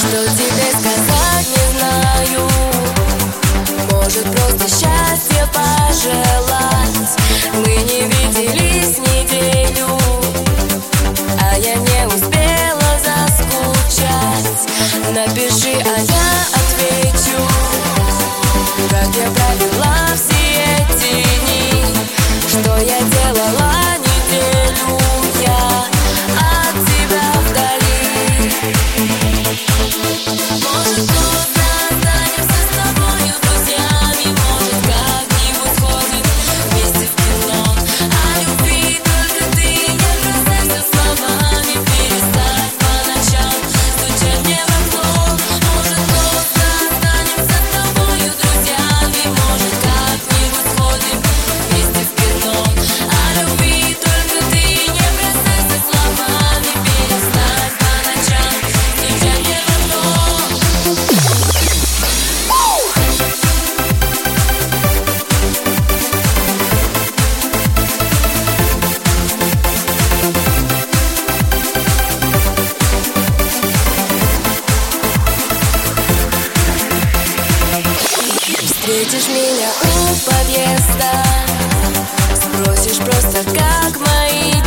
Что тебе сказать, не знаю. Может, просто счастье пожелать. Мы не виделись неделю, а я не успела заскучать. Напиши, а я отвечу, как я провела все эти дни, что я делала неделю я от тебя вдали. Может, просто останемся с тобою друзьями, может, как-нибудь сходим вместе в кино. О любви только ты не бросайся словами, перестань по ночам стучать мне в окно. Может, просто останемся с тобою друзьями, может, как-нибудь сходим вместе в кино. О любви только ты не бросайся словами, перестань по ночам стучать мне в окно. Встретишь меня у подъезда, спросишь просто, как мои